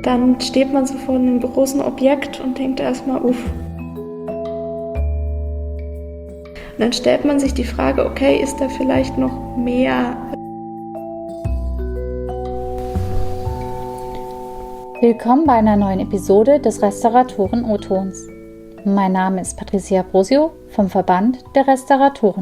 dann steht man so vor einem großen Objekt und denkt erstmal, uff. Und dann stellt man sich die Frage, okay, ist da vielleicht noch mehr? Willkommen bei einer neuen Episode des Restauratoren O-Tons. Mein Name ist Patricia Brosio vom Verband der Restauratoren.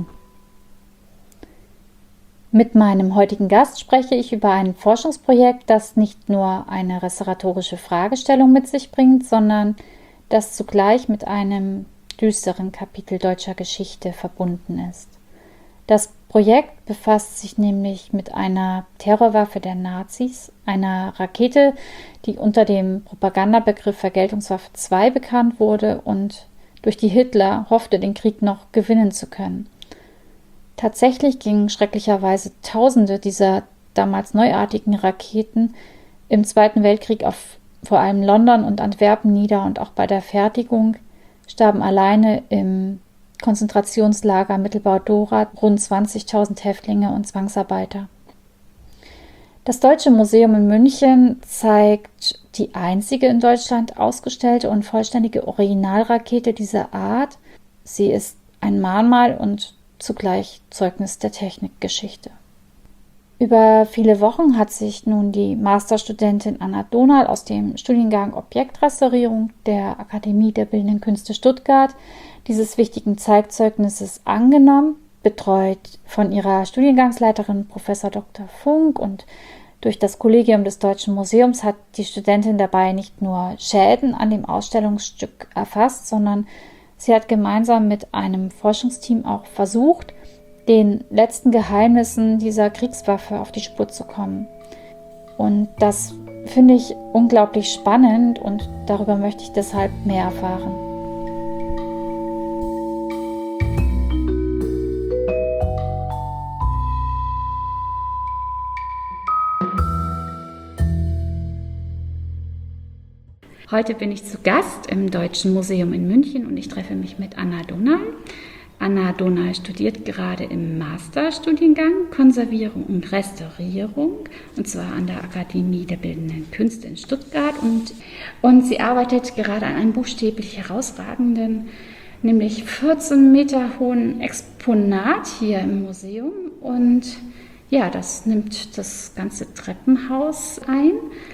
Mit meinem heutigen Gast spreche ich über ein Forschungsprojekt, das nicht nur eine restauratorische Fragestellung mit sich bringt, sondern das zugleich mit einem düsteren Kapitel deutscher Geschichte verbunden ist. Das Projekt befasst sich nämlich mit einer Terrorwaffe der Nazis, einer Rakete, die unter dem Propagandabegriff Vergeltungswaffe 2 bekannt wurde und durch die Hitler hoffte, den Krieg noch gewinnen zu können. Tatsächlich gingen schrecklicherweise Tausende dieser damals neuartigen Raketen im Zweiten Weltkrieg auf vor allem London und Antwerpen nieder und auch bei der Fertigung starben alleine im Konzentrationslager Mittelbau-Dora rund 20.000 Häftlinge und Zwangsarbeiter. Das Deutsche Museum in München zeigt die einzige in Deutschland ausgestellte und vollständige Originalrakete dieser Art. Sie ist ein Mahnmal und zugleich Zeugnis der Technikgeschichte. Über viele Wochen hat sich nun die Masterstudentin Anna Donal aus dem Studiengang Objektrestaurierung der Akademie der Bildenden Künste Stuttgart dieses wichtigen Zeitzeugnisses angenommen, betreut von ihrer Studiengangsleiterin Prof. Dr. Funk, und durch das Kollegium des Deutschen Museums hat die Studentin dabei nicht nur Schäden an dem Ausstellungsstück erfasst, sondern sie hat gemeinsam mit einem Forschungsteam auch versucht, den letzten Geheimnissen dieser Kriegswaffe auf die Spur zu kommen. Und das finde ich unglaublich spannend und darüber möchte ich deshalb mehr erfahren. Heute bin ich zu Gast im Deutschen Museum in München und ich treffe mich mit Anna Donal. Anna Donal studiert gerade im Masterstudiengang Konservierung und Restaurierung, und zwar an der Akademie der Bildenden Künste in Stuttgart. Und sie arbeitet gerade an einem buchstäblich herausragenden, nämlich 14 Meter hohen Exponat hier im Museum. Und ja, das nimmt das ganze Treppenhaus ein.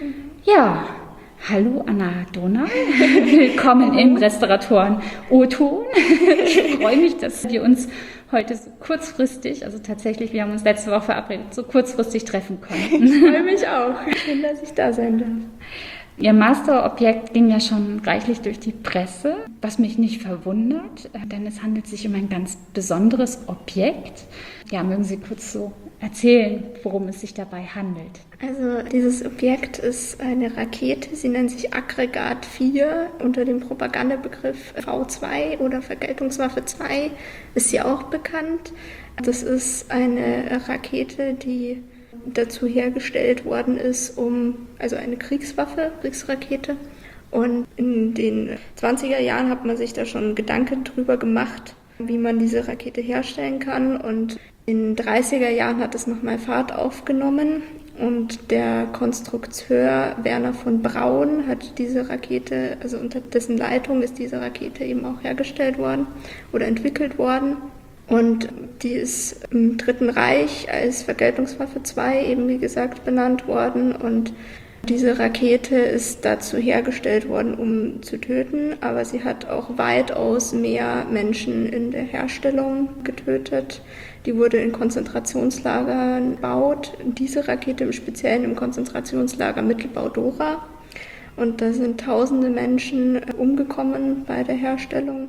Ja. Hallo Anna Donal, willkommen im Restauratoren O-Ton. Ich freue mich, dass wir uns heute so kurzfristig, also tatsächlich, wir haben uns letzte Woche verabredet, so kurzfristig treffen konnten. Ich freue mich auch. Schön, dass ich da sein darf. Ihr Masterobjekt ging ja schon reichlich durch die Presse, was mich nicht verwundert, denn es handelt sich um ein ganz besonderes Objekt. Ja, mögen Sie kurz so erzählen, worum es sich dabei handelt? Also dieses Objekt ist eine Rakete, sie nennt sich Aggregat 4, unter dem Propagandabegriff V2 oder Vergeltungswaffe 2 ist sie auch bekannt. Das ist eine Rakete, die dazu hergestellt worden ist, also eine Kriegsrakete. Und in den 20er Jahren hat man sich da schon Gedanken drüber gemacht, wie man diese Rakete herstellen kann. Und in den 30er Jahren hat es nochmal Fahrt aufgenommen und der Konstrukteur Werner von Braun hat diese Rakete, also unter dessen Leitung ist diese Rakete eben auch hergestellt worden oder entwickelt worden. Und die ist im Dritten Reich als Vergeltungswaffe 2 eben, wie gesagt, benannt worden. Und diese Rakete ist dazu hergestellt worden, um zu töten, aber sie hat auch weitaus mehr Menschen in der Herstellung getötet. Die wurde in Konzentrationslagern gebaut. Diese Rakete im Speziellen im Konzentrationslager Mittelbau-Dora. Und da sind tausende Menschen umgekommen bei der Herstellung.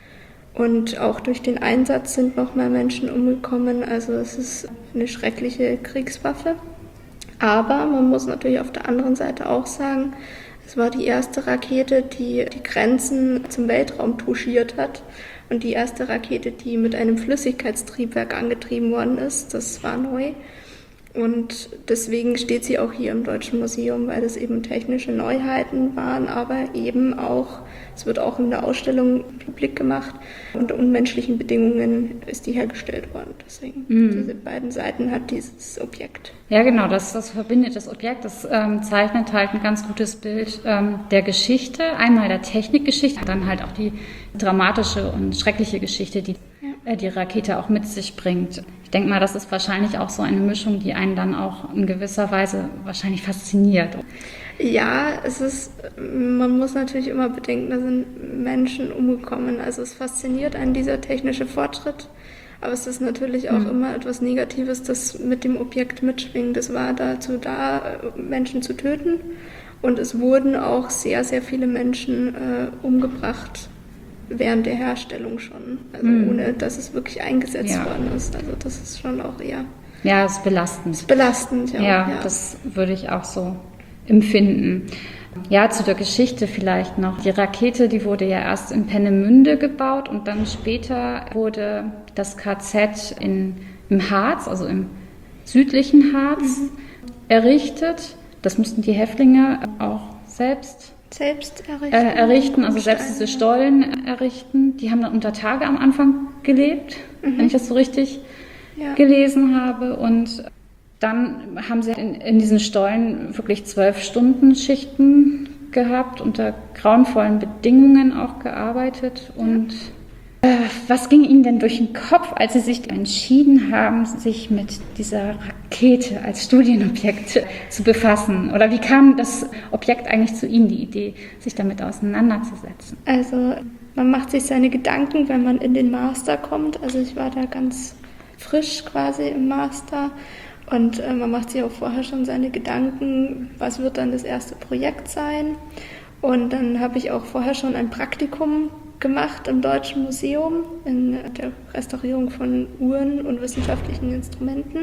Und auch durch den Einsatz sind noch mehr Menschen umgekommen. Also es ist eine schreckliche Kriegswaffe. Aber man muss natürlich auf der anderen Seite auch sagen, es war die erste Rakete, die die Grenzen zum Weltraum touchiert hat. Und die erste Rakete, die mit einem Flüssigkeitstriebwerk angetrieben worden ist, das war neu. Und deswegen steht sie auch hier im Deutschen Museum, weil das eben technische Neuheiten waren, aber eben auch, es wird auch in der Ausstellung publik gemacht, unter unmenschlichen Bedingungen ist die hergestellt worden. Deswegen diese beiden Seiten hat dieses Objekt. Ja, genau, das verbindet das Objekt, das zeichnet halt ein ganz gutes Bild der Geschichte, einmal der Technikgeschichte, dann halt auch die dramatische und schreckliche Geschichte, die die Rakete auch mit sich bringt. Ich denke mal, das ist wahrscheinlich auch so eine Mischung, die einen dann auch in gewisser Weise wahrscheinlich fasziniert. Ja, man muss natürlich immer bedenken, da sind Menschen umgekommen. Also es fasziniert einen dieser technische Fortschritt, aber es ist natürlich auch immer etwas Negatives, das mit dem Objekt mitschwingt. Es war dazu da, Menschen zu töten, und es wurden auch sehr, sehr viele Menschen umgebracht während der Herstellung schon, also ohne dass es wirklich eingesetzt worden ist. Also das ist schon auch eher... Ja, es ist belastend. Es ist belastend, ja. Ja, das würde ich auch so empfinden. Ja, zu der Geschichte vielleicht noch. Die Rakete, die wurde ja erst in Peenemünde gebaut und dann später wurde das KZ im Harz, also im südlichen Harz, errichtet. Das mussten die Häftlinge auch selbst errichten, also selbst diese Stollen errichten. Die haben dann unter Tage am Anfang gelebt, wenn ich das so richtig gelesen habe. Und dann haben sie in diesen Stollen wirklich 12-Stunden-Schichten gehabt, unter grauenvollen Bedingungen auch gearbeitet. Und was ging Ihnen denn durch den Kopf, als Sie sich entschieden haben, sich mit dieser Rakete als Studienobjekt zu befassen? Oder wie kam das Objekt eigentlich zu Ihnen, die Idee, sich damit auseinanderzusetzen? Also man macht sich seine Gedanken, wenn man in den Master kommt. Also ich war da ganz frisch quasi im Master, und man macht sich auch vorher schon seine Gedanken, was wird dann das erste Projekt sein. Und dann habe ich auch vorher schon ein Praktikum gemacht im Deutschen Museum in der Restaurierung von Uhren und wissenschaftlichen Instrumenten.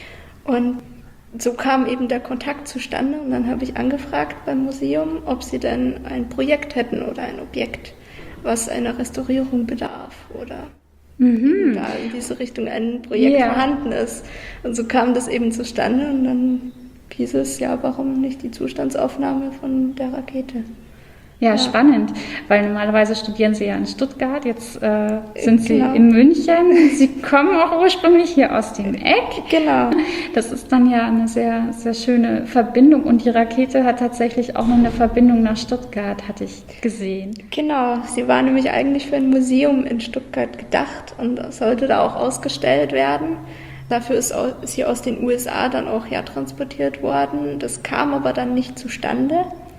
Und so kam eben der Kontakt zustande, und dann habe ich angefragt beim Museum, ob sie denn ein Projekt hätten oder ein Objekt, was einer Restaurierung bedarf oder da in diese Richtung ein Projekt vorhanden ist. Und so kam das eben zustande, und dann hieß es, ja, warum nicht die Zustandsaufnahme von der Rakete? Ja, spannend, weil normalerweise studieren Sie ja in Stuttgart, jetzt sind Sie in München. Sie kommen auch ursprünglich hier aus dem Eck. Genau. Das ist dann ja eine sehr, sehr schöne Verbindung, und die Rakete hat tatsächlich auch noch eine Verbindung nach Stuttgart, hatte ich gesehen. Genau, sie war nämlich eigentlich für ein Museum in Stuttgart gedacht und sollte da auch ausgestellt werden. Dafür ist sie aus den USA dann auch hertransportiert worden. Das kam aber dann nicht zustande.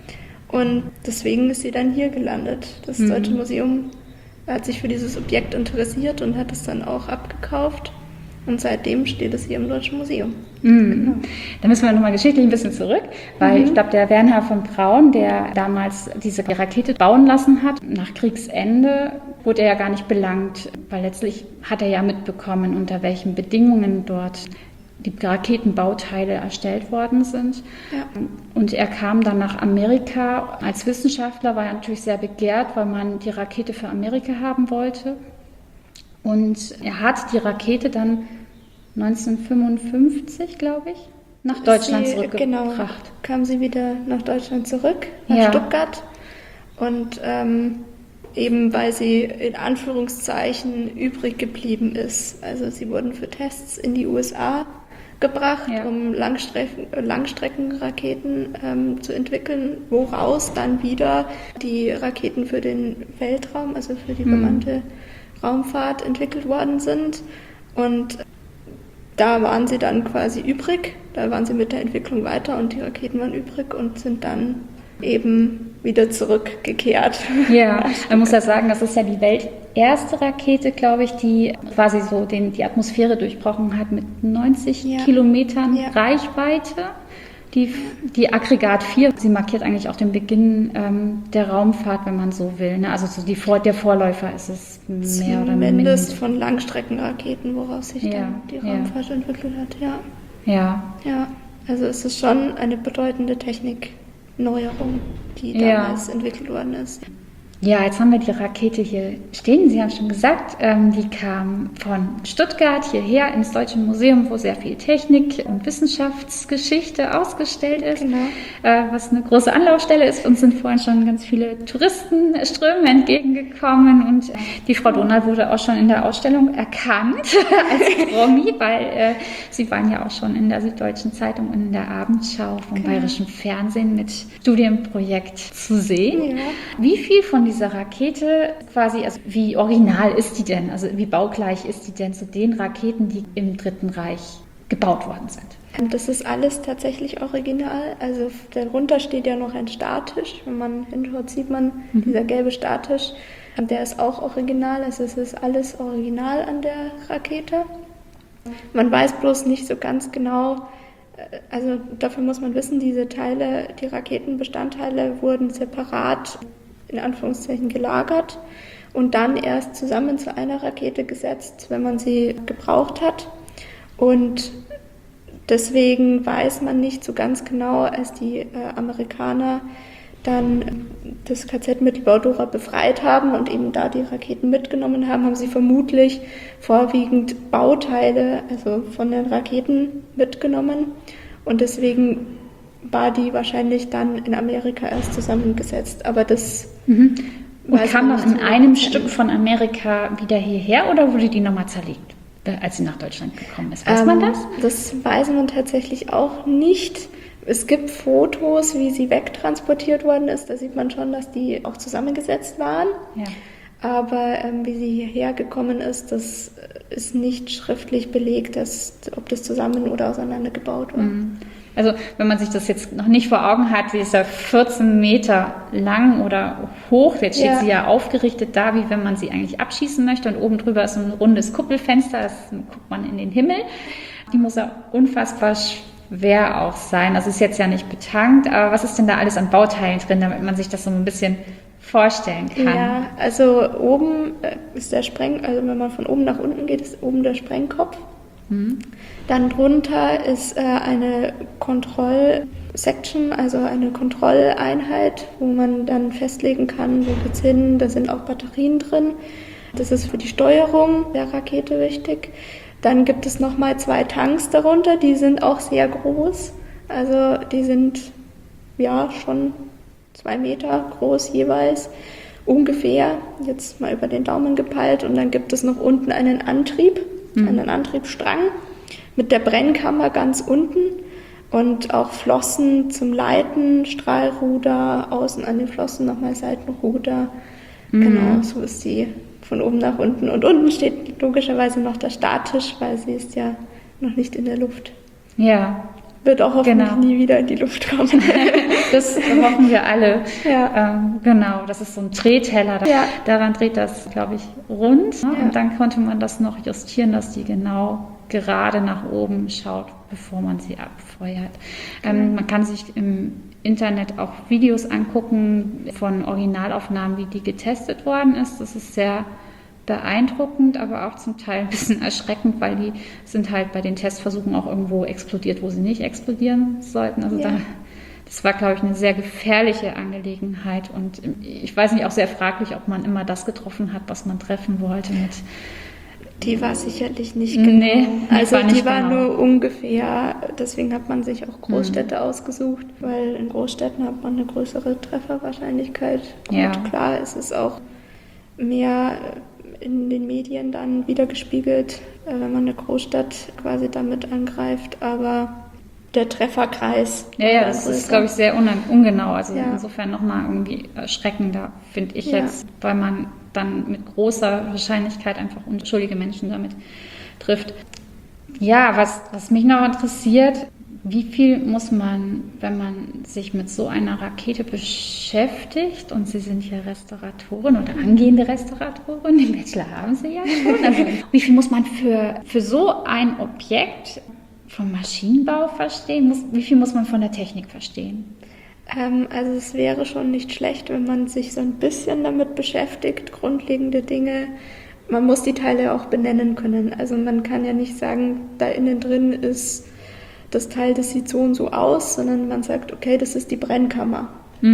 Und deswegen ist sie dann hier gelandet. Das Deutsche Museum hat sich für dieses Objekt interessiert und hat es dann auch abgekauft. Und seitdem steht es hier im Deutschen Museum. Genau. Da müssen wir nochmal geschichtlich ein bisschen zurück, weil ich glaube, der Wernher von Braun, der damals diese Rakete bauen lassen hat, nach Kriegsende wurde er ja gar nicht belangt, weil letztlich hat er ja mitbekommen, unter welchen Bedingungen dort die Raketenbauteile erstellt worden sind. Ja. Und er kam dann nach Amerika. Als Wissenschaftler war er natürlich sehr begehrt, weil man die Rakete für Amerika haben wollte. Und er hat die Rakete dann 1955, glaube ich, nach Deutschland zurückgebracht. Genau, kam sie wieder nach Deutschland zurück, nach Stuttgart. Und eben weil sie in Anführungszeichen übrig geblieben ist. Also sie wurden für Tests in die USA gebracht, um Langstreckenraketen zu entwickeln, woraus dann wieder die Raketen für den Weltraum, also für die bemannte Raumfahrt entwickelt worden sind. Und da waren sie dann quasi übrig, da waren sie mit der Entwicklung weiter und die Raketen waren übrig und sind dann eben wieder zurückgekehrt. Ja, man muss ja sagen, das ist ja die welterste Rakete, glaube ich, die quasi so die Atmosphäre durchbrochen hat mit 90 Kilometern Reichweite. Die Aggregat 4, sie markiert eigentlich auch den Beginn der Raumfahrt, wenn man so will. Ne? Also so der Vorläufer ist es mehr oder minder. Zumindest von Langstreckenraketen, woraus sich dann die Raumfahrt entwickelt hat. Ja, also es ist schon eine bedeutende Technikneuerung, die damals entwickelt worden ist. Ja, jetzt haben wir die Rakete hier stehen. Sie haben schon gesagt, die kam von Stuttgart hierher ins Deutsche Museum, wo sehr viel Technik und Wissenschaftsgeschichte ausgestellt ist, Genau. Was eine große Anlaufstelle ist. Uns sind vorhin schon ganz viele Touristenströme entgegengekommen und die Frau Donald wurde auch schon in der Ausstellung erkannt als Promi, weil sie waren ja auch schon in der Süddeutschen Zeitung und in der Abendschau vom Bayerischen Fernsehen mit Studienprojekt zu sehen. Ja. Wie viel von dieser Rakete quasi, also wie original ist die denn? Also wie baugleich ist die denn zu den Raketen, die im Dritten Reich gebaut worden sind? Das ist alles tatsächlich original. Also darunter steht ja noch ein Starttisch. Wenn man hinschaut, sieht man dieser gelbe Starttisch. Der ist auch original. Also es ist alles original an der Rakete. Man weiß bloß nicht so ganz genau, also dafür muss man wissen, diese Teile, die Raketenbestandteile wurden separat in Anführungszeichen gelagert und dann erst zusammen zu einer Rakete gesetzt, wenn man sie gebraucht hat. Und deswegen weiß man nicht so ganz genau, als die Amerikaner dann das KZ Mittelbau-Dora befreit haben und eben da die Raketen mitgenommen haben, haben sie vermutlich vorwiegend Bauteile, also von den Raketen mitgenommen. Und deswegen war die wahrscheinlich dann in Amerika erst zusammengesetzt. Aber das Und kam noch in einem Stück von Amerika wieder hierher oder wurde die nochmal zerlegt, als sie nach Deutschland gekommen ist? Weiß man das? Das weiß man tatsächlich auch nicht. Es gibt Fotos, wie sie wegtransportiert worden ist. Da sieht man schon, dass die auch zusammengesetzt waren. Ja. Aber wie sie hierher gekommen ist, das ist nicht schriftlich belegt, ob das zusammen oder auseinandergebaut war. Also wenn man sich das jetzt noch nicht vor Augen hat, sie ist ja 14 Meter lang oder hoch. Jetzt steht sie ja aufgerichtet da, wie wenn man sie eigentlich abschießen möchte. Und oben drüber ist so ein rundes Kuppelfenster, das guckt man in den Himmel. Die muss ja unfassbar schwer auch sein. Das ist jetzt ja nicht betankt, aber was ist denn da alles an Bauteilen drin, damit man sich das so ein bisschen vorstellen kann? Ja, also oben ist der also wenn man von oben nach unten geht, ist oben der Sprengkopf. Dann drunter ist eine Kontrollsection, also eine Kontrolleinheit, wo man dann festlegen kann, wo geht's hin. Da sind auch Batterien drin. Das ist für die Steuerung der Rakete wichtig. Dann gibt es nochmal 2 Tanks darunter, die sind auch sehr groß. Also die sind ja schon 2 Meter groß jeweils, ungefähr, jetzt mal über den Daumen gepeilt. Und dann gibt es noch unten einen Antrieb, einen Antriebsstrang mit der Brennkammer ganz unten und auch Flossen zum Leiten, Strahlruder, außen an den Flossen nochmal Seitenruder. Genau, so ist sie von oben nach unten. Und unten steht logischerweise noch der Starttisch, weil sie ist ja noch nicht in der Luft. Ja. Wird auch hoffentlich nie wieder in die Luft kommen. Das hoffen wir alle. Ja. Genau, das ist so ein Drehteller. Daran dreht das, glaube ich, rund. Ne? Und dann konnte man das noch justieren, dass die genau gerade nach oben schaut, bevor man sie abfeuert. Man kann sich im Internet auch Videos angucken von Originalaufnahmen, wie die getestet worden ist. Das ist sehr beeindruckend, aber auch zum Teil ein bisschen erschreckend, weil die sind halt bei den Testversuchen auch irgendwo explodiert, wo sie nicht explodieren sollten. Also das war, glaube ich, eine sehr gefährliche Angelegenheit und ich weiß nicht, auch sehr fraglich, ob man immer das getroffen hat, was man treffen wollte mit. Die war sicherlich nicht genau. Nee, also die war nur ungefähr, deswegen hat man sich auch Großstädte ausgesucht, weil in Großstädten hat man eine größere Trefferwahrscheinlichkeit. Und klar, es ist auch mehr in den Medien dann wiedergespiegelt, wenn man eine Großstadt quasi damit angreift, aber der Trefferkreis. Ja, das ist, glaube ich, sehr ungenau. Also insofern nochmal irgendwie erschreckender, finde ich jetzt, weil man dann mit großer Wahrscheinlichkeit einfach unschuldige Menschen damit trifft. Ja, was mich noch interessiert, wie viel muss man, wenn man sich mit so einer Rakete beschäftigt, und Sie sind ja Restauratorin oder angehende Restauratorin, den Bachelor haben Sie ja schon, also wie viel muss man für so ein Objekt vom Maschinenbau verstehen? Wie viel muss man von der Technik verstehen? Also es wäre schon nicht schlecht, wenn man sich so ein bisschen damit beschäftigt, grundlegende Dinge. Man muss die Teile auch benennen können. Also man kann ja nicht sagen, da innen drin ist das Teil, das sieht so und so aus, sondern man sagt, okay, das ist die Brennkammer.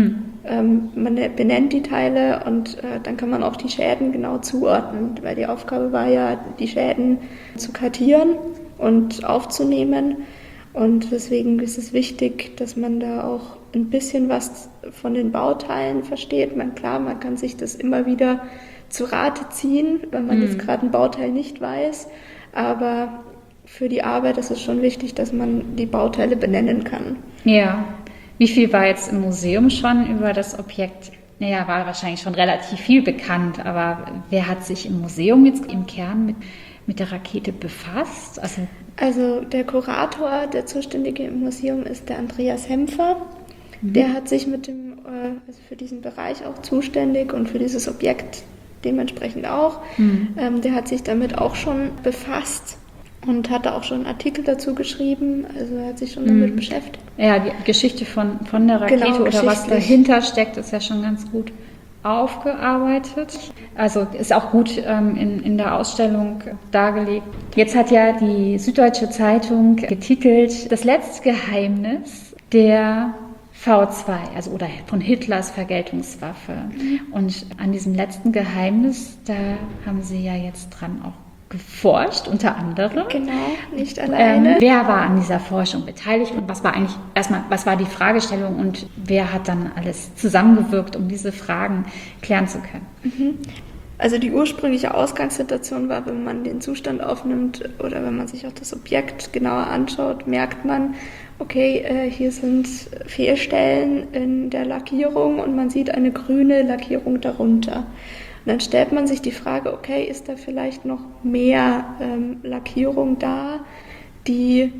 Man benennt die Teile und dann kann man auch die Schäden genau zuordnen, weil die Aufgabe war ja, die Schäden zu kartieren und aufzunehmen. Und deswegen ist es wichtig, dass man da auch ein bisschen was von den Bauteilen versteht. Man kann sich das immer wieder zu Rate ziehen, wenn man jetzt gerade ein Bauteil nicht weiß. Aber für die Arbeit ist es schon wichtig, dass man die Bauteile benennen kann. Ja. Wie viel war jetzt im Museum schon über das Objekt? Naja, war wahrscheinlich schon relativ viel bekannt, aber wer hat sich im Museum jetzt im Kern mit der Rakete befasst? Also der Kurator, der Zuständige im Museum ist der Andreas Hempfer. Der hat sich also für diesen Bereich auch zuständig und für dieses Objekt dementsprechend auch. Der hat sich damit auch schon befasst und hat auch schon Artikel dazu geschrieben. Also er hat sich schon damit beschäftigt. Ja, die Geschichte von der Rakete genau, oder was dahinter steckt, ist ja schon ganz gut aufgearbeitet. Also ist auch gut in der Ausstellung dargelegt. Jetzt hat ja die Süddeutsche Zeitung getitelt: Das letzte Geheimnis der V2, also oder von Hitlers Vergeltungswaffe. Und an diesem letzten Geheimnis, da haben Sie ja jetzt dran auch geforscht, unter anderem. Genau, nicht alleine. Wer war an dieser Forschung beteiligt und was war die Fragestellung und wer hat dann alles zusammengewirkt, um diese Fragen klären zu können? Also die ursprüngliche Ausgangssituation war, wenn man den Zustand aufnimmt oder wenn man sich auch das Objekt genauer anschaut, merkt man, okay, hier sind Fehlstellen in der Lackierung und man sieht eine grüne Lackierung darunter. Und dann stellt man sich die Frage, okay, ist da vielleicht noch mehr Lackierung da, die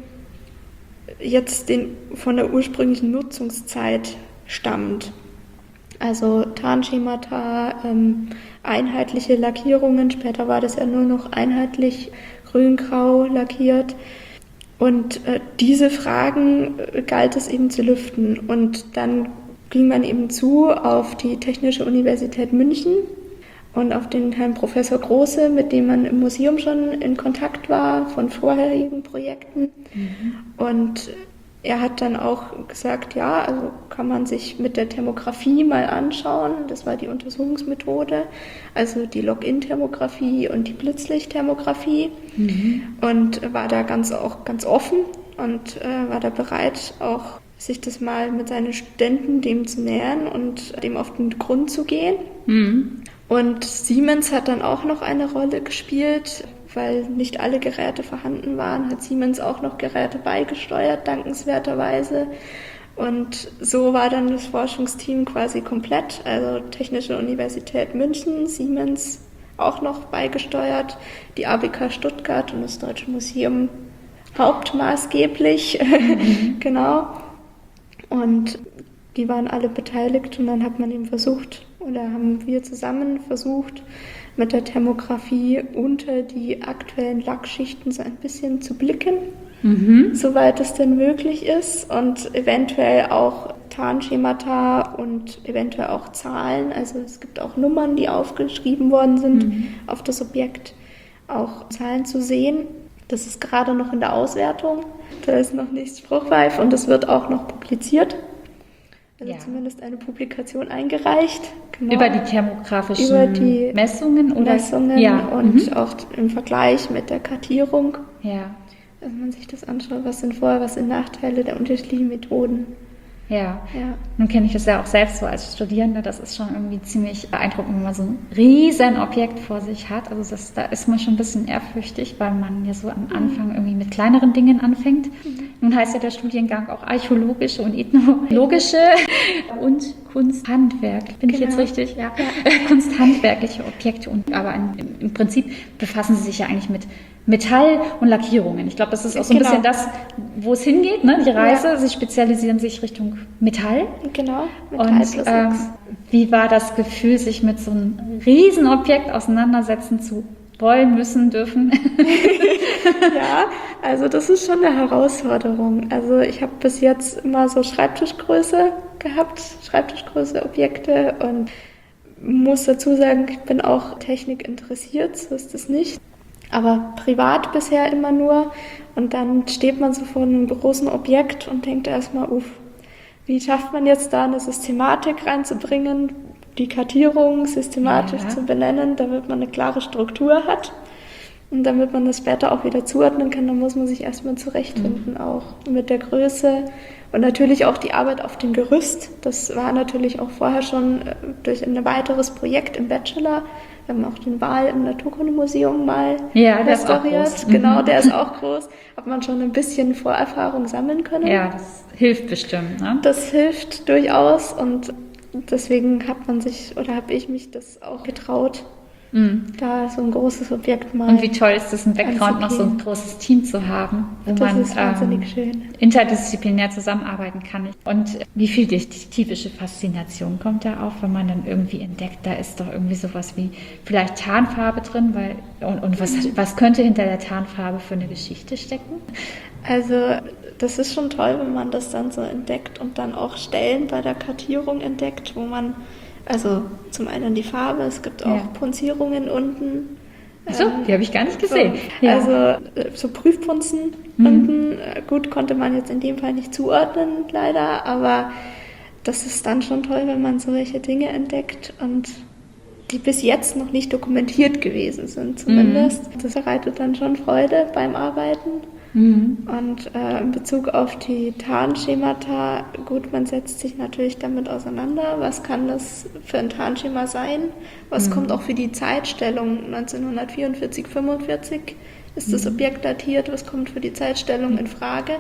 jetzt von der ursprünglichen Nutzungszeit stammt? Also Tarnschemata, einheitliche Lackierungen, später war das ja nur noch einheitlich grün-grau lackiert. Und diese Fragen galt es eben zu lüften. Und dann ging man eben auf die Technische Universität München und auf den Herrn Professor Große, mit dem man im Museum schon in Kontakt war von vorherigen Projekten. Und er hat dann auch gesagt, ja, also kann man sich mit der Thermographie mal anschauen. Das war die Untersuchungsmethode, also die Log-in-Thermographie und die Blitzlichtthermographie. Und war da ganz offen und war da bereit, auch sich das mal mit seinen Studenten dem zu nähern und dem auf den Grund zu gehen. Und Siemens hat dann auch noch eine Rolle gespielt, weil nicht alle Geräte vorhanden waren, hat Siemens auch noch Geräte beigesteuert, dankenswerterweise. Und so war dann das Forschungsteam quasi komplett, also Technische Universität München, Siemens auch noch beigesteuert, die ABK Stuttgart und das Deutsche Museum hauptmaßgeblich, genau. Und die waren alle beteiligt und dann hat man eben haben wir zusammen versucht, mit der Thermographie unter die aktuellen Lackschichten so ein bisschen zu blicken, soweit es denn möglich ist und eventuell auch Tarnschemata und eventuell auch Zahlen, also es gibt auch Nummern, die aufgeschrieben worden sind auf das Objekt, auch Zahlen zu sehen. Das ist gerade noch in der Auswertung, da ist noch nicht spruchreif und das wird auch noch publiziert. Also zumindest eine Publikation eingereicht. Genau. Über die thermografischen Messungen? Oder? Und auch im Vergleich mit der Kartierung. Ja. Wenn man sich das anschaut, was sind Vor-, was sind Nachteile der unterschiedlichen Methoden. Ja. Nun kenne ich das ja auch selbst so als Studierende. Das ist schon irgendwie ziemlich beeindruckend, wenn man so ein riesen Objekt vor sich hat. Also da ist man schon ein bisschen ehrfürchtig, weil man ja so am Anfang irgendwie mit kleineren Dingen anfängt. Nun heißt ja der Studiengang auch archäologische und ethnologische und Kunsthandwerk. Bin ich jetzt richtig? Ja. Kunsthandwerkliche Objekte. Aber im Prinzip befassen Sie sich ja eigentlich mit Metall und Lackierungen. Ich glaube, das ist auch so ein bisschen das, wo es hingeht, ne? Die Reise. Ja. Sie spezialisieren sich Richtung Metall. Genau, Metall. Und wie war das Gefühl, sich mit so einem Riesenobjekt auseinandersetzen zu wollen, müssen, dürfen? Ja, also das ist schon eine Herausforderung. Also ich habe bis jetzt immer so Schreibtischgröße gehabt, Schreibtischgröße Objekte und muss dazu sagen, ich bin auch Technik interessiert, so ist es nicht. Aber privat bisher immer nur. Und dann steht man so vor einem großen Objekt und denkt erstmal, wie wie schafft man jetzt da eine Systematik reinzubringen, die Kartierung systematisch zu benennen, damit man eine klare Struktur hat. Und damit man das später auch wieder zuordnen kann, dann muss man sich erstmal zurechtfinden, auch mit der Größe. Und natürlich auch die Arbeit auf dem Gerüst. Das war natürlich auch vorher schon durch ein weiteres Projekt im Bachelor. Wir haben auch den Wal im Naturkundemuseum mal restauriert. Genau, der ist auch groß. Hat man schon ein bisschen Vorerfahrung sammeln können. Ja, das hilft bestimmt, ne? Das hilft durchaus und deswegen habe ich mich das auch getraut, da so ein großes Objekt mal. Und wie toll ist es, im Background noch so ein großes Team zu haben, wo man interdisziplinär zusammenarbeiten kann. Und wie viel detektivische Faszination kommt da auf, wenn man dann irgendwie entdeckt, da ist doch irgendwie sowas wie vielleicht Tarnfarbe drin, und was könnte hinter der Tarnfarbe für eine Geschichte stecken? Also das ist schon toll, wenn man das dann so entdeckt und dann auch Stellen bei der Kartierung entdeckt, wo man, also zum einen die Farbe, es gibt auch Punzierungen unten. Achso, die habe ich gar nicht gesehen. Also so Prüfpunzen unten, gut, konnte man jetzt in dem Fall nicht zuordnen, leider, aber das ist dann schon toll, wenn man solche Dinge entdeckt und die bis jetzt noch nicht dokumentiert gewesen sind zumindest. Das bereitet dann schon Freude beim Arbeiten. Und in Bezug auf die Tarnschemata, gut, man setzt sich natürlich damit auseinander, was kann das für ein Tarnschema sein, was kommt auch für die Zeitstellung 1944, 45 ist das Objekt datiert, was kommt für die Zeitstellung in Frage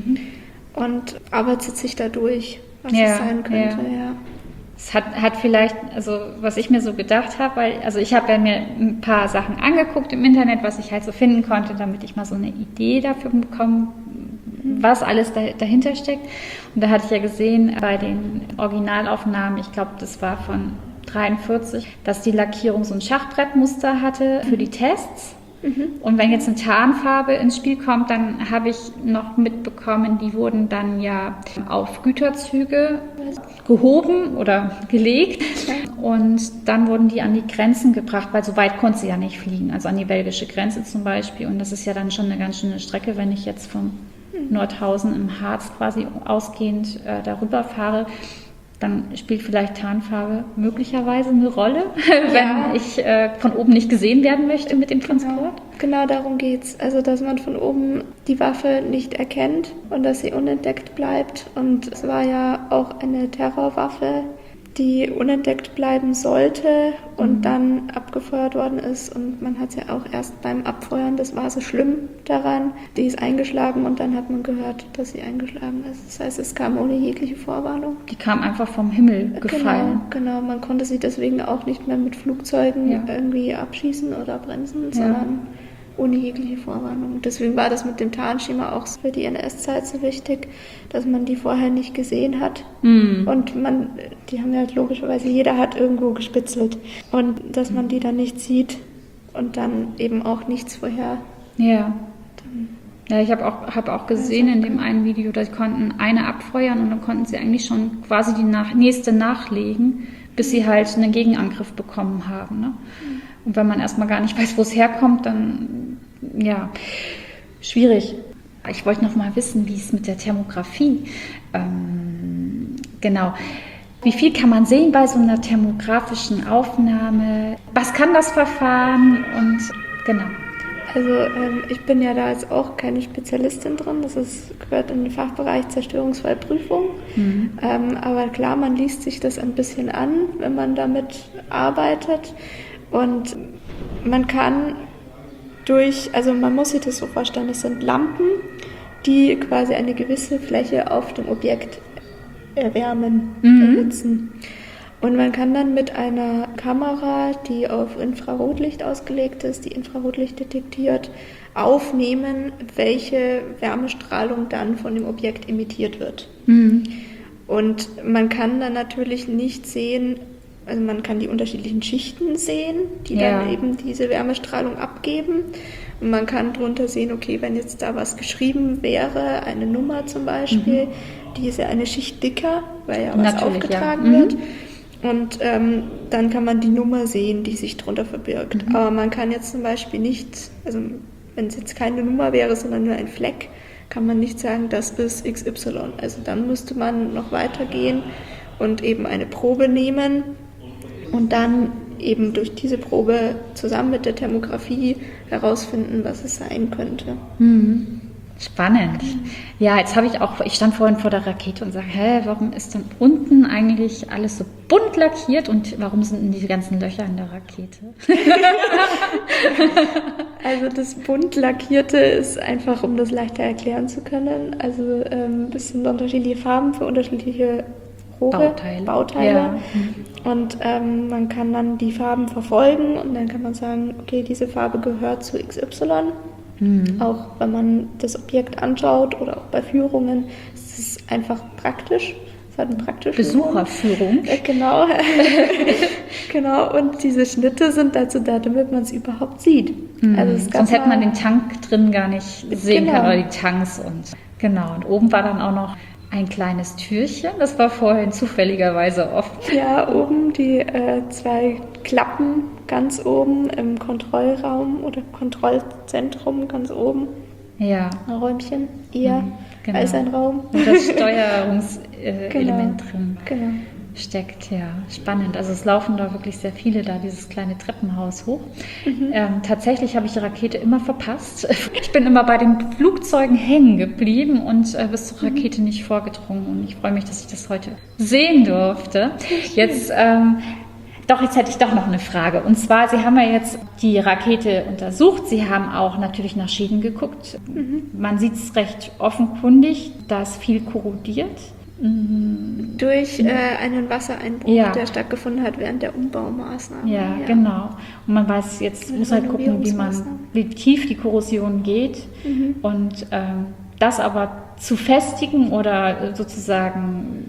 und arbeitet sich da durch, was es sein könnte, Es hat vielleicht, also was ich mir so gedacht habe, ich habe mir ein paar Sachen angeguckt im Internet, was ich halt so finden konnte, damit ich mal so eine Idee dafür bekomme, was alles dahinter steckt. Und da hatte ich ja gesehen bei den Originalaufnahmen, ich glaube, das war von 43, dass die Lackierung so ein Schachbrettmuster hatte für die Tests. Und wenn jetzt eine Tarnfarbe ins Spiel kommt, dann habe ich noch mitbekommen, die wurden dann ja auf Güterzüge gehoben oder gelegt und dann wurden die an die Grenzen gebracht, weil so weit konnte sie ja nicht fliegen, also an die belgische Grenze zum Beispiel. Und das ist ja dann schon eine ganz schöne Strecke, wenn ich jetzt von Nordhausen im Harz quasi ausgehend darüber fahre. Dann spielt vielleicht Tarnfarbe möglicherweise eine Rolle, wenn ich von oben nicht gesehen werden möchte mit dem Transport. Genau darum geht's. Also, dass man von oben die Waffe nicht erkennt und dass sie unentdeckt bleibt. Und es war ja auch eine Terrorwaffe, die unentdeckt bleiben sollte und dann abgefeuert worden ist. Und man hat es ja auch erst beim Abfeuern, das war so schlimm daran, die ist eingeschlagen und dann hat man gehört, dass sie eingeschlagen ist. Das heißt, es kam ohne jegliche Vorwarnung. Die kam einfach vom Himmel gefallen. Genau. Man konnte sie deswegen auch nicht mehr mit Flugzeugen irgendwie abschießen oder bremsen, sondern ohne jegliche Vorwarnung. Deswegen war das mit dem Tarnschema auch für die NS-Zeit so wichtig, dass man die vorher nicht gesehen hat. Und die haben ja logischerweise, jeder hat irgendwo gespitzelt. Und dass man die dann nicht sieht und dann eben auch nichts vorher. Ja. Ja, ich habe auch gesehen in dem einen Video, dass sie konnten eine abfeuern und dann konnten sie eigentlich schon quasi die nächste nachlegen, bis sie halt einen Gegenangriff bekommen haben. Ne? Und wenn man erstmal gar nicht weiß, wo es herkommt, dann, schwierig. Ich wollte noch mal wissen, wie es mit der Thermografie, genau. Wie viel kann man sehen bei so einer thermografischen Aufnahme? Was kann das Verfahren? Und genau. Also ich bin ja da jetzt auch keine Spezialistin drin, gehört in den Fachbereich Zerstörungsfallprüfung. Aber klar, man liest sich das ein bisschen an, wenn man damit arbeitet. Und man kann man muss sich das so vorstellen, das sind Lampen, die quasi eine gewisse Fläche auf dem Objekt erwärmen, erhitzen. Und man kann dann mit einer Kamera, die auf Infrarotlicht ausgelegt ist, die Infrarotlicht detektiert, aufnehmen, welche Wärmestrahlung dann von dem Objekt emittiert wird. Und man kann dann natürlich nicht sehen, also man kann die unterschiedlichen Schichten sehen, die dann eben diese Wärmestrahlung abgeben. Und man kann drunter sehen, okay, wenn jetzt da was geschrieben wäre, eine Nummer zum Beispiel, die ist ja eine Schicht dicker, weil ja was aufgetragen wird. Und dann kann man die Nummer sehen, die sich drunter verbirgt. Aber man kann jetzt zum Beispiel nicht, also wenn es jetzt keine Nummer wäre, sondern nur ein Fleck, kann man nicht sagen, das ist XY. Also dann müsste man noch weitergehen und eben eine Probe nehmen und dann eben durch diese Probe zusammen mit der Thermographie herausfinden, was es sein könnte. Spannend. Ja, jetzt ich stand vorhin vor der Rakete und sage, warum ist dann unten eigentlich alles so bunt lackiert und warum sind denn diese ganzen Löcher in der Rakete? Also das bunt lackierte ist einfach, um das leichter erklären zu können. Also das sind unterschiedliche Farben für unterschiedliche Rohre, Bauteile. Ja. Und man kann dann die Farben verfolgen und dann kann man sagen, okay, diese Farbe gehört zu XY. Auch wenn man das Objekt anschaut oder auch bei Führungen, ist es einfach praktisch. Es hat eine praktische Besucherführung. Genau. Genau. Und diese Schnitte sind dazu da, damit man es überhaupt sieht. Also sonst hätte man den Tank drin gar nicht sehen können oder die Tanks. Und oben war dann auch noch ein kleines Türchen, das war vorhin zufälligerweise offen. Ja, oben die 2 Klappen ganz oben im Kontrollraum oder Kontrollzentrum ganz oben. Ja. Ein Räumchen, als ein Raum. Und das Steuerungselement drin Genau. steckt, ja. Spannend. Also es laufen da wirklich sehr viele da, dieses kleine Treppenhaus hoch. Tatsächlich habe ich die Rakete immer verpasst. Ich bin immer bei den Flugzeugen hängen geblieben und bis zur Rakete nicht vorgedrungen. Und ich freue mich, dass ich das heute sehen durfte. Jetzt hätte ich doch noch eine Frage. Und zwar, Sie haben ja jetzt die Rakete untersucht. Sie haben auch natürlich nach Schäden geguckt. Man sieht es recht offenkundig, da ist viel korrodiert. Durch einen Wassereinbruch, der stattgefunden hat während der Umbaumaßnahmen. Ja, genau. Und man muss halt gucken, wie tief die Korrosion geht. Und das aber zu festigen oder sozusagen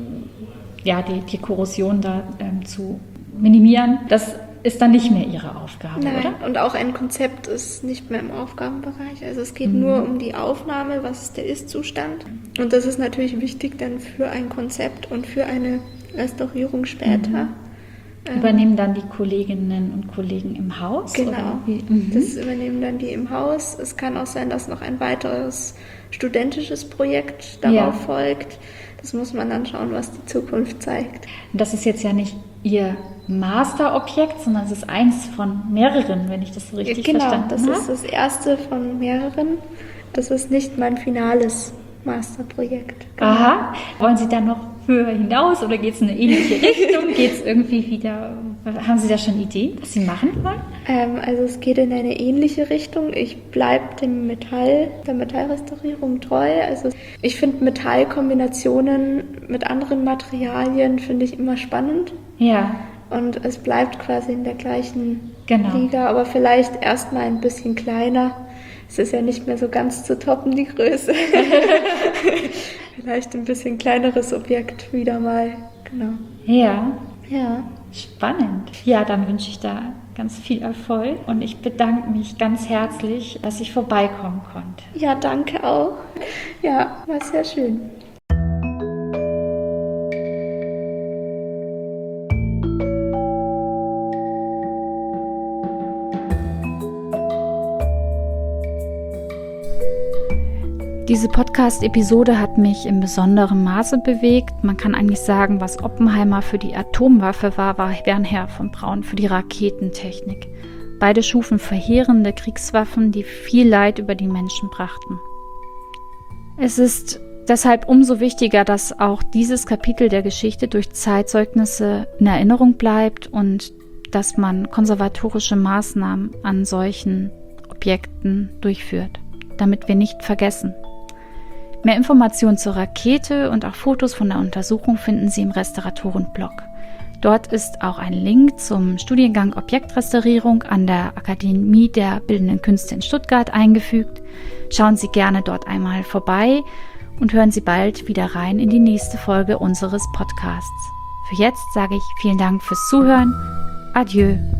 die Korrosion da zu minimieren, das ist dann nicht mehr Ihre Aufgabe, oder? Und auch ein Konzept ist nicht mehr im Aufgabenbereich. Also es geht nur um die Aufnahme, was ist der Ist-Zustand. Und das ist natürlich wichtig dann für ein Konzept und für eine Restaurierung später. Übernehmen dann die Kolleginnen und Kollegen im Haus? Genau, oder wie? Das übernehmen dann die im Haus. Es kann auch sein, dass noch ein weiteres studentisches Projekt darauf folgt. Das muss man dann schauen, was die Zukunft zeigt. Das ist jetzt ja nicht Ihr Masterobjekt, sondern es ist eins von mehreren, wenn ich das so richtig verstanden habe. Genau, das ist das erste von mehreren. Das ist nicht mein finales Masterprojekt. Genau. Aha. Wollen Sie da noch höher hinaus oder geht es in eine ähnliche Richtung? Geht es irgendwie wieder? Haben Sie da schon Ideen, was Sie machen wollen? Also es geht in eine ähnliche Richtung. Ich bleibe der Metallrestaurierung treu. Also ich finde Metallkombinationen mit anderen Materialien finde ich immer spannend. Ja. Und es bleibt quasi in der gleichen Liga, aber vielleicht erstmal ein bisschen kleiner. Es ist ja nicht mehr so ganz zu toppen, die Größe. Vielleicht ein bisschen kleineres Objekt wieder mal. Genau. Ja. Ja. Spannend. Ja, dann wünsche ich da ganz viel Erfolg und ich bedanke mich ganz herzlich, dass ich vorbeikommen konnte. Ja, danke auch. Ja, war sehr schön. Diese Podcast-Episode hat mich in besonderem Maße bewegt. Man kann eigentlich sagen, was Oppenheimer für die Atomwaffe war Wernher von Braun für die Raketentechnik. Beide schufen verheerende Kriegswaffen, die viel Leid über die Menschen brachten. Es ist deshalb umso wichtiger, dass auch dieses Kapitel der Geschichte durch Zeitzeugnisse in Erinnerung bleibt und dass man konservatorische Maßnahmen an solchen Objekten durchführt, damit wir nicht vergessen. Mehr Informationen zur Rakete und auch Fotos von der Untersuchung finden Sie im Restauratoren-Blog. Dort ist auch ein Link zum Studiengang Objektrestaurierung an der Akademie der Bildenden Künste in Stuttgart eingefügt. Schauen Sie gerne dort einmal vorbei und hören Sie bald wieder rein in die nächste Folge unseres Podcasts. Für jetzt sage ich vielen Dank fürs Zuhören. Adieu.